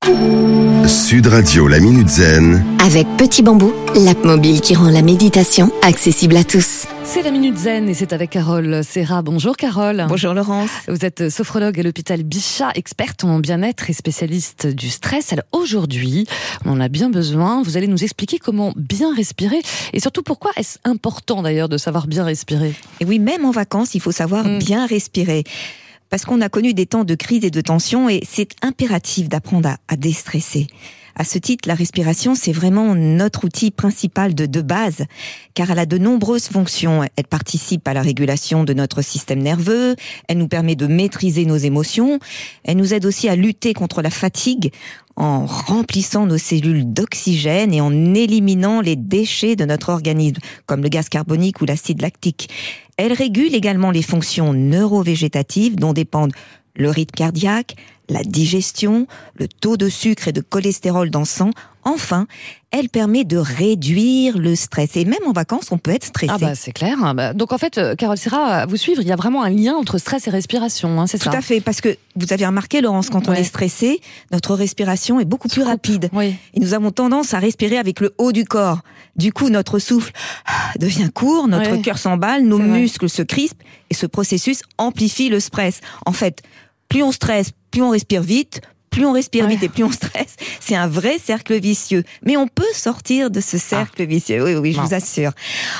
Sud Radio, la Minute Zen. Avec Petit Bambou, l'app mobile qui rend la méditation accessible à tous. C'est la Minute Zen et c'est avec Carole Serra. Bonjour Carole. Bonjour Laurence. Vous êtes sophrologue à l'hôpital Bichat, experte en bien-être et spécialiste du stress. Alors aujourd'hui, on en a bien besoin. Vous allez nous expliquer comment bien respirer et surtout pourquoi est-ce important d'ailleurs de savoir bien respirer. Et oui, même en vacances, il faut savoir bien respirer. Parce qu'on a connu des temps de crise et de tension et c'est impératif d'apprendre à déstresser. À ce titre, la respiration, c'est vraiment notre outil principal de base, car elle a de nombreuses fonctions. Elle participe à la régulation de notre système nerveux, elle nous permet de maîtriser nos émotions, elle nous aide aussi à lutter contre la fatigue en remplissant nos cellules d'oxygène et en éliminant les déchets de notre organisme, comme le gaz carbonique ou l'acide lactique. Elle régule également les fonctions neurovégétatives dont dépendent le rythme cardiaque, la digestion, le taux de sucre et de cholestérol dans le sang. Enfin, elle permet de réduire le stress. Et même en vacances, on peut être stressé. Ah bah c'est clair. Donc en fait, Carole Serra, à vous suivre, il y a vraiment un lien entre stress et respiration, c'est ça ? Tout à fait, parce que vous avez remarqué, Laurence, quand on est stressé, notre respiration est beaucoup plus rapide. Oui. Et nous avons tendance à respirer avec le haut du corps. Du coup, notre souffle devient court, notre cœur s'emballe, nos muscles se crispent, et ce processus amplifie le stress. En fait, plus on stresse, plus on respire vite, plus on respire vite et plus on stresse. C'est un vrai cercle vicieux. Mais on peut sortir de ce cercle vicieux. Oui, je vous assure.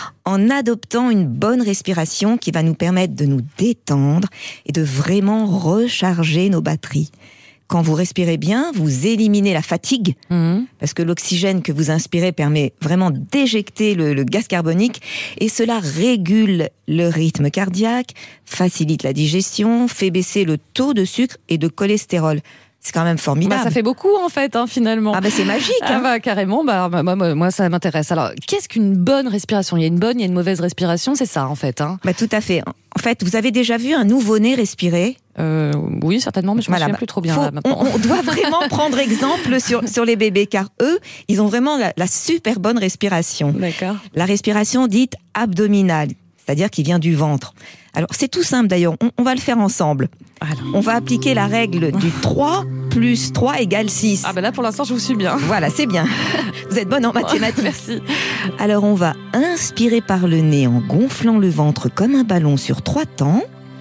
En adoptant une bonne respiration qui va nous permettre de nous détendre et de vraiment recharger nos batteries. Quand vous respirez bien, vous éliminez la fatigue, parce que l'oxygène que vous inspirez permet vraiment d'éjecter le gaz carbonique, et cela régule le rythme cardiaque, facilite la digestion, fait baisser le taux de sucre et de cholestérol. C'est quand même formidable. Ça fait beaucoup en fait, finalement. Ah c'est magique. Carrément. Moi, ça m'intéresse. Alors, qu'est-ce qu'une bonne respiration ? Il y a une bonne, il y a une mauvaise respiration, c'est ça en fait. Tout à fait. En fait, vous avez déjà vu un nouveau-né respirer ? Oui, certainement, mais je me souviens plus trop bien là, maintenant. On doit vraiment prendre exemple sur les bébés, car eux, ils ont vraiment la super bonne respiration. D'accord. La respiration dite abdominale, c'est-à-dire qui vient du ventre. Alors, c'est tout simple d'ailleurs, on va le faire ensemble. Alors. On va appliquer la règle du 3 plus 3 égale 6. Là, pour l'instant, je vous suis bien. Voilà, c'est bien. Vous êtes bonne en mathématiques. Merci. Alors, on va inspirer par le nez en gonflant le ventre comme un ballon sur 3 temps.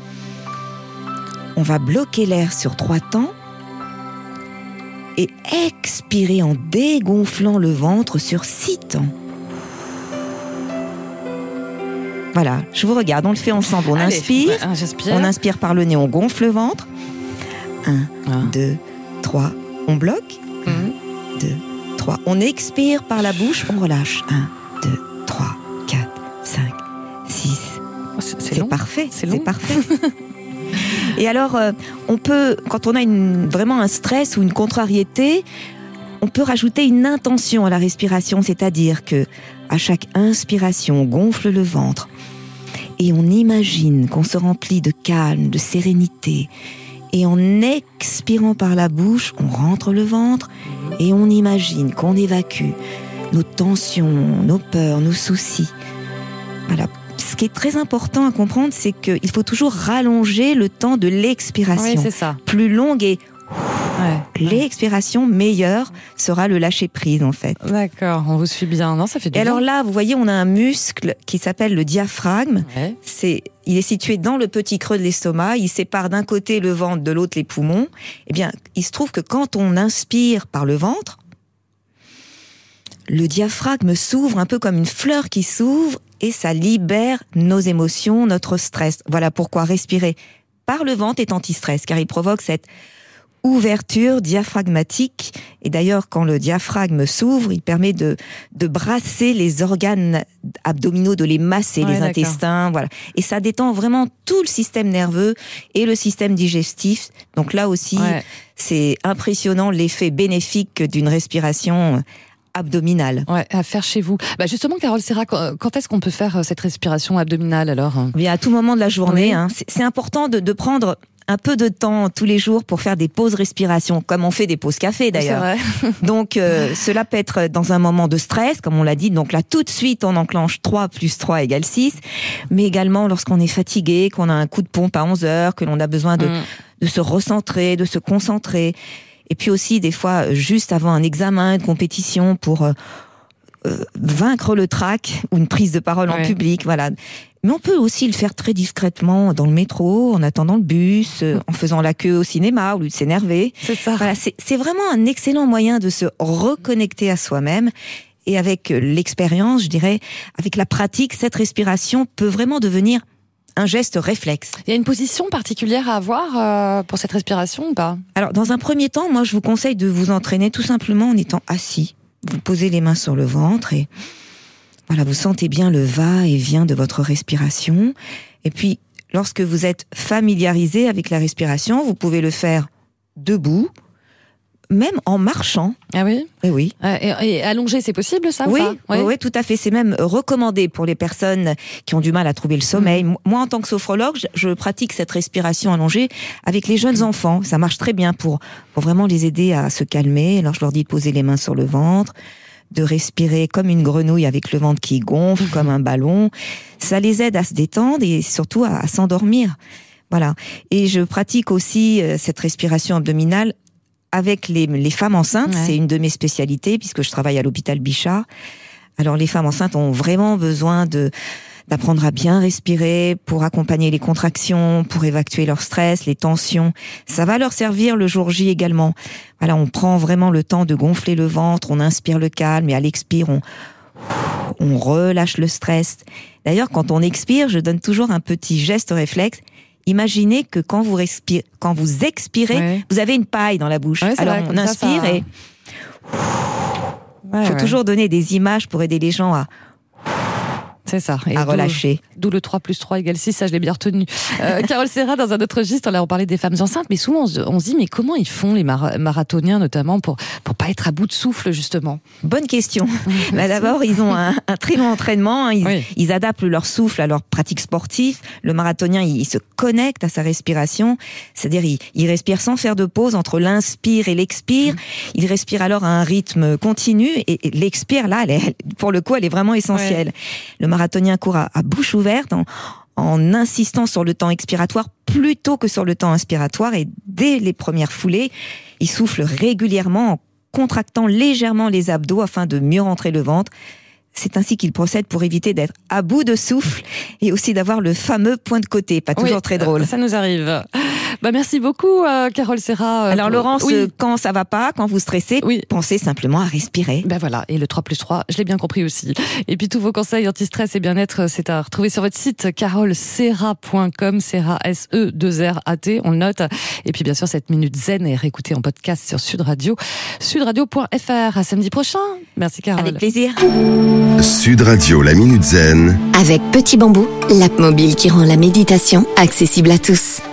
On va bloquer l'air sur 3 temps. Et expirer en dégonflant le ventre sur 6 temps. Voilà, je vous regarde, on le fait ensemble. On inspire, on inspire par le nez, on gonfle le ventre. 1, 2, 3, on bloque. 1, 2, 3. On expire par la bouche, on relâche. 1, 2, 3, 4, 5, 6. C'est parfait, c'est parfait. Et alors, on peut, quand on a vraiment un stress ou une contrariété, on peut rajouter une intention à la respiration, c'est-à-dire que à chaque inspiration, on gonfle le ventre et on imagine qu'on se remplit de calme, de sérénité. Et en expirant par la bouche, on rentre le ventre et on imagine qu'on évacue nos tensions, nos peurs, nos soucis. Voilà. Ce qui est très important à comprendre, c'est qu'il faut toujours rallonger le temps de l'expiration. Oui, c'est ça. Plus longue et l'expiration meilleure sera le lâcher prise en fait. D'accord, on vous suit bien. Non, ça fait du bien. Et alors là, vous voyez, on a un muscle qui s'appelle le diaphragme. Il est situé dans le petit creux de l'estomac. Il sépare d'un côté le ventre, de l'autre les poumons. Eh bien, il se trouve que quand on inspire par le ventre, le diaphragme s'ouvre un peu comme une fleur qui s'ouvre et ça libère nos émotions, notre stress. Voilà pourquoi respirer par le ventre est anti-stress, car il provoque cette ouverture diaphragmatique. Et d'ailleurs, quand le diaphragme s'ouvre, il permet de brasser les organes abdominaux, de les masser, les intestins, voilà. Et ça détend vraiment tout le système nerveux et le système digestif. Donc là aussi, c'est impressionnant l'effet bénéfique d'une respiration abdominale. À faire chez vous. Justement, Carole Serra, quand est-ce qu'on peut faire cette respiration abdominale alors ? Bien, à tout moment de la journée. C'est important de prendre un peu de temps tous les jours pour faire des pauses respiration, comme on fait des pauses café d'ailleurs. C'est vrai. Donc cela peut être dans un moment de stress, comme on l'a dit, donc là tout de suite on enclenche 3 plus 3 égale 6, mais également lorsqu'on est fatigué, qu'on a un coup de pompe à 11h, que l'on a besoin de se recentrer, de se concentrer. Et puis aussi, des fois, juste avant un examen, une compétition, pour vaincre le trac ou une prise de parole en public, voilà. Mais on peut aussi le faire très discrètement dans le métro, en attendant le bus, en faisant la queue au cinéma au lieu de s'énerver. C'est ça. Voilà, c'est vraiment un excellent moyen de se reconnecter à soi-même. Et avec l'expérience, je dirais, avec la pratique, cette respiration peut vraiment devenir un geste réflexe. Il y a une position particulière à avoir pour cette respiration ou pas ? Alors, dans un premier temps, moi, je vous conseille de vous entraîner tout simplement en étant assis. Vous posez les mains sur le ventre et voilà, vous sentez bien le va-et-vient de votre respiration. Et puis, lorsque vous êtes familiarisé avec la respiration, vous pouvez le faire debout, même en marchant. Ah oui ? Oui. Et allongé, c'est possible ça ? Oui, ou pas ? oui, tout à fait. C'est même recommandé pour les personnes qui ont du mal à trouver le sommeil. Moi, en tant que sophrologue, je pratique cette respiration allongée avec les jeunes enfants. Ça marche très bien pour vraiment les aider à se calmer. Alors, je leur dis de poser les mains sur le ventre, de respirer comme une grenouille avec le ventre qui gonfle, comme un ballon. Ça les aide à se détendre et surtout à s'endormir. Voilà. Et je pratique aussi cette respiration abdominale avec les femmes enceintes. Ouais. C'est une de mes spécialités puisque je travaille à l'hôpital Bichat. Alors les femmes enceintes ont vraiment besoin d'apprendre à bien respirer pour accompagner les contractions, pour évacuer leur stress, les tensions. Ça va leur servir le jour J également. Voilà, on prend vraiment le temps de gonfler le ventre, on inspire le calme et à l'expire, on relâche le stress. D'ailleurs, quand on expire, je donne toujours un petit geste réflexe. Imaginez que quand vous expirez, vous avez une paille dans la bouche. Ouais, alors on inspire et faut toujours donner des images pour aider les gens à relâcher. D'où le 3 + 3 = 6, ça je l'ai bien retenu. Carole Serra, dans un autre registre, là on parlait des femmes enceintes, mais souvent on se dit, mais comment ils font les marathoniens notamment pour pas être à bout de souffle justement ? Bonne question. D'abord, ils ont un très long entraînement, ils adaptent leur souffle à leur pratique sportive. Le marathonien, il se connecte à sa respiration, c'est-à-dire il respire sans faire de pause entre l'inspire et l'expire. Il respire alors à un rythme continu et l'expire, là, pour le coup, elle est vraiment essentielle. Le marathonien court à bouche ouverte en insistant sur le temps expiratoire plutôt que sur le temps inspiratoire et dès les premières foulées, il souffle régulièrement en contractant légèrement les abdos afin de mieux rentrer le ventre. C'est ainsi qu'il procède pour éviter d'être à bout de souffle et aussi d'avoir le fameux point de côté, pas toujours très drôle. Ça nous arrive. Merci beaucoup, Carole Serra. Alors Laurence, quand ça va pas, quand vous stressez, pensez simplement à respirer. Voilà, et le 3 + 3, je l'ai bien compris aussi. Et puis tous vos conseils anti-stress et bien-être, c'est à retrouver sur votre site caroleserra.com, Serra S-E-2-R-A-T, on le note. Et puis bien sûr, cette minute zen est réécoutée en podcast sur Sud Radio, sudradio.fr. À samedi prochain. Merci Carole. Avec plaisir. Sud Radio, la minute zen. Avec Petit Bambou, l'app mobile qui rend la méditation accessible à tous.